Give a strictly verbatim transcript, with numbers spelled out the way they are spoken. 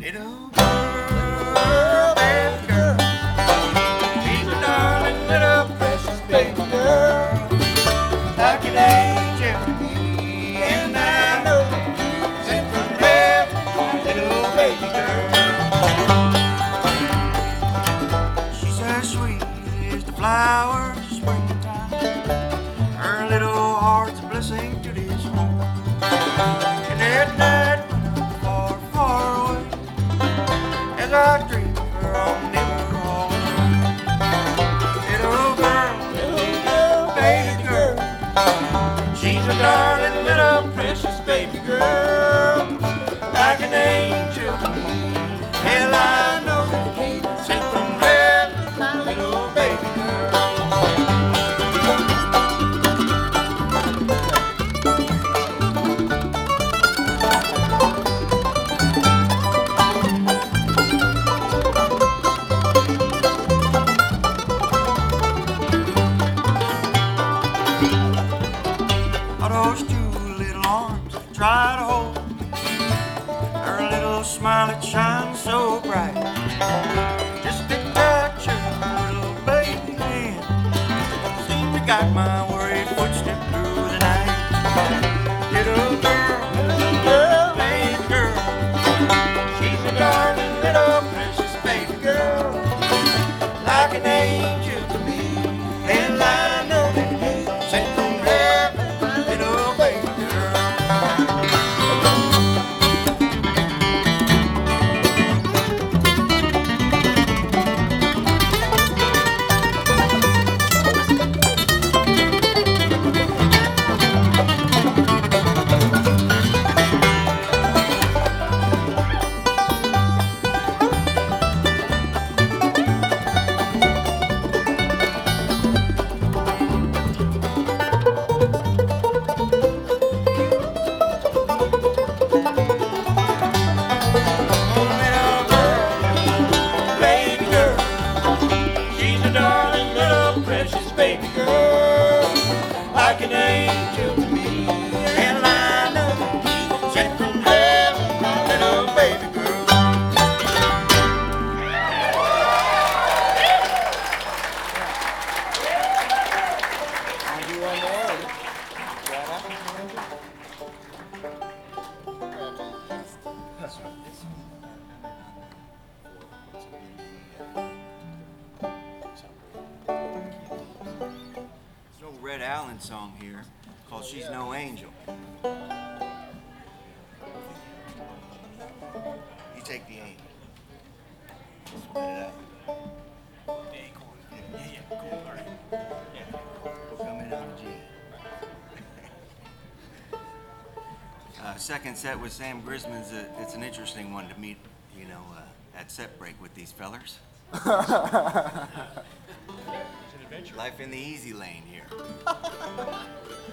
Little girl, baby girl, she's a darling little precious baby girl, like an angel to me, and I know sent from heaven, little baby girl. She's as sweet as the flowers of springtime. Her little heart's a blessing to this home. And at night, far, far away, as I dream of her, I'll never home. Little girl, little girl, baby girl, she's a darling little precious baby girl, like an angel to me. Hell, I know that sent from heaven, my little baby girl. Those two little arms try to hold her little smile that shines so bright. Just a touch of her little baby hand seemed to guide my worried footstep through the night. Little girl, little girl, baby girl, she's a darling little precious baby girl, like an angel to me. And I know that sent from heaven, little baby girl. Baby girl, like an angel to me, and I know sent from heaven, my little baby girl. I'll do one more. Red Allen song here called She's No Angel. You take the angel. Split it up. Yeah, yeah, cool. All right. Yeah, we'll come in on G. uh, second set with Sam Grisman's, a, it's an interesting one to meet, you know, uh, at set break with these fellers. Life in the easy lane here.